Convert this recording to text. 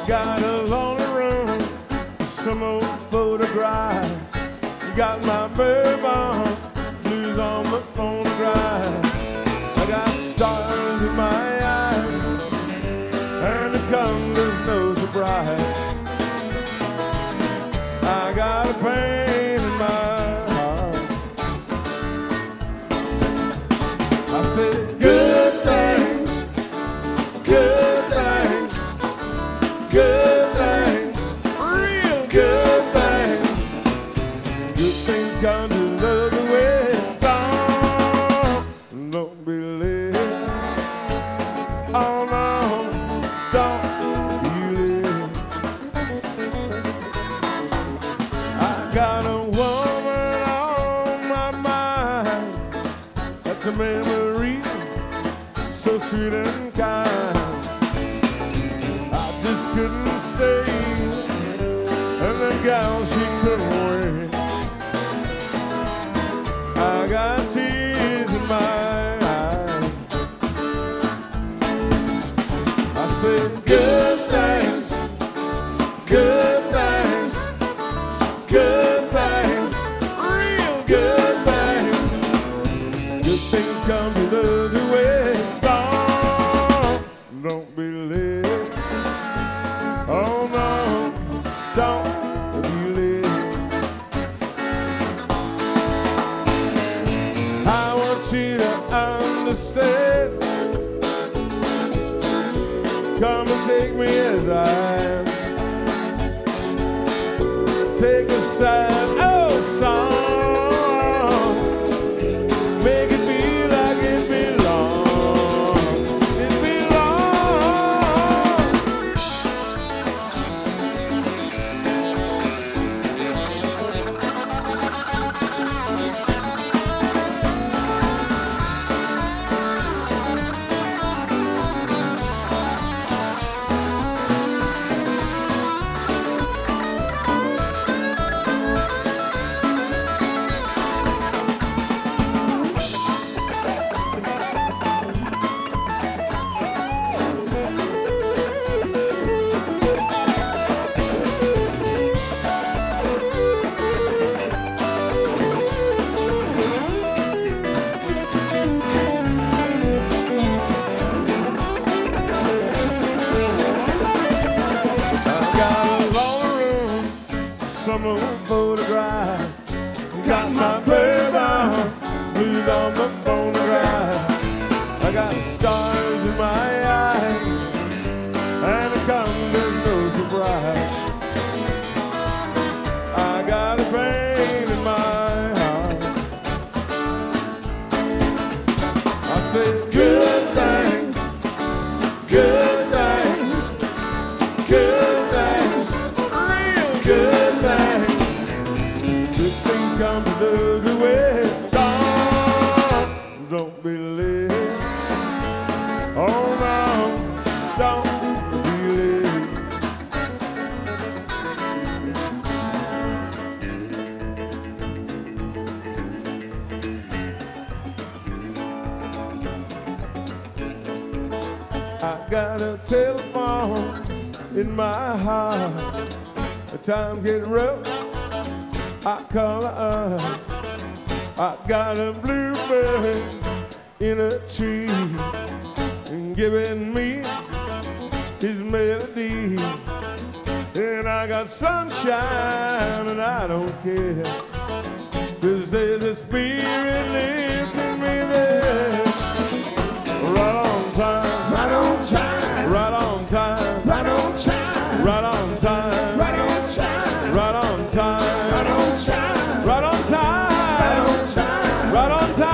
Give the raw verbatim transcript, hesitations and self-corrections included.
got a lonely room, some old photographs. Got my bourbon blues on the phonograph. I got stars in my eyes, and the colors know so bright. I got a pain in my heart. I said, good things, good things, good things, real good things. Good things come to love the way. Don't, don't be late. Oh no, don't be late. I got a woman on my mind. That's a memory, so sweet and kind. I just couldn't stay, and the gal, she couldn't wait. I got tears in my eyes. I said, good things, good things, good things, real good things. Good things come to those who wait. Don't, don't be late. Oh no, don't be late. I want you to understand. Come and take me as I am. Take a sad old song, make it be like it belongs. It belongs. Some old photograph. Got my bourbon blues on the phonograph. I got stars in my eyes, and the colors know so bright. I got a pain in my heart. I said, good things, good things, good things, real good things. Good things come to those who wait. Don't, don't be late. Oh no, don't be late. I got a telephone in my heart. The time get rough, I call her up. I got a bluebird in a tree and giving me his melody. And I got sunshine and I don't care, 'cause there's a spirit lifting me there. Right on time, Right on time, right on time, right on time, right on time, right on time, right on time, right on time, right on time, right on time, right on time.